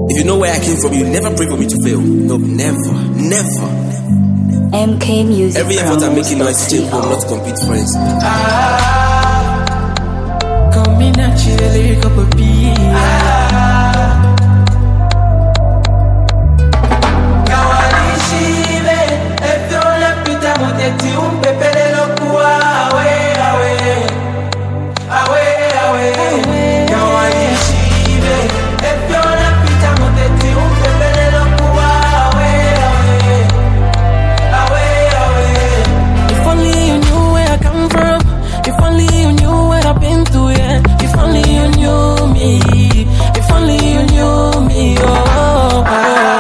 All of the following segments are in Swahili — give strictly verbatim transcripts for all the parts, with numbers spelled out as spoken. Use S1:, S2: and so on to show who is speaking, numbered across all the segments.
S1: If you know where I came from, you never pray for me to fail. No, never, never.
S2: M K Music.
S1: Every effort I'm making now is to change home, not to compete friends.
S3: Ah, come in and chill, cup of tea. Ah, Kawali shibe, if you want pita muteti umpepele lokuwa, awe, awe, awe, awe. Kawali shibe, if you want pita muteti umpepele lokuwa, awe, awe, awe. If only you knew where I come from, if only you knew what I've been through, yeah. If only you knew me, if only you knew me, oh, oh, oh.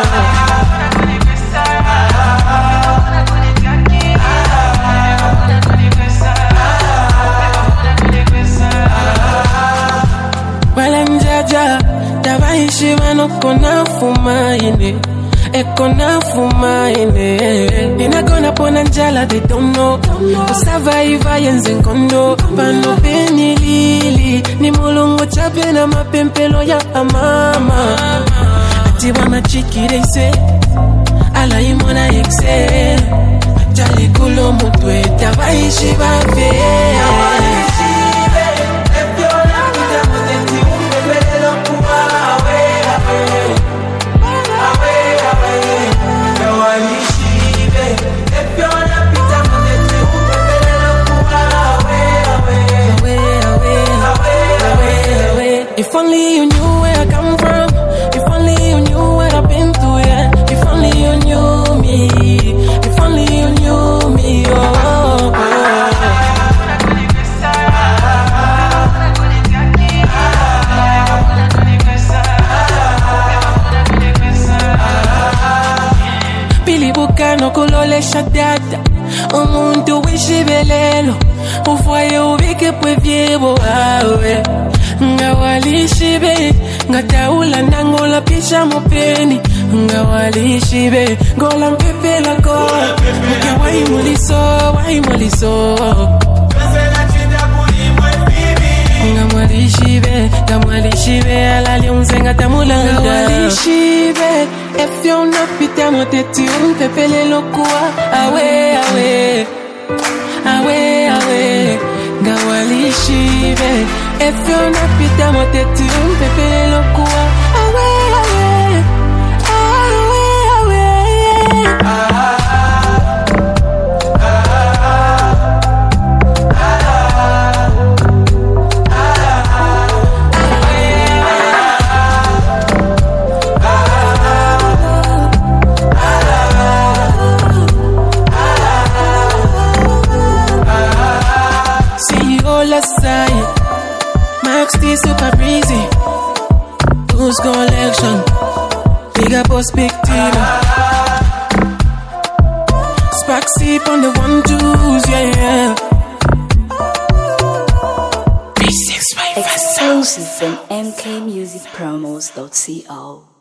S3: Davaishi mano kona fumaine, e kona fumaine. Inagona pona njala they don't know. Usavaiva yenze kondo, pano beni lili. Ni mulungu chape na mapempelo ya mama. Ati wana chiki they say, ala imona exe. Jali kulo mutwe, davaishi babe. If only you knew where I come from, if only you knew what I've been through, yeah. If only you knew me, if only you knew me, oh, oh, oh. Pili bukano kulole shadada, umuntu wishibelelo, ufoye ubike pwe viebo, awe. Ngawali shibe, ngataula nangola pisha mopeni. Ngawali shibe, gola mpepe la ko. Muke wai muliso, wai muliso. Ngamwali shibe, ngamwali shibe, alali unzenga tamulanga. Ngawali shibe, efyo napita moteti umpepe le lokua. Awe, awe, awe, awe. Ngawali shibe, if you're not pita moteti umpepele lokuwa. Awe, awe, awe, awe. Ah, ah, ah, see you all aside. Max T super breezy. Who's collection? Bigger boss, big team. Spark sip on the one twos, yeah, yeah.
S2: Exclusive from M K Music Promos dot co.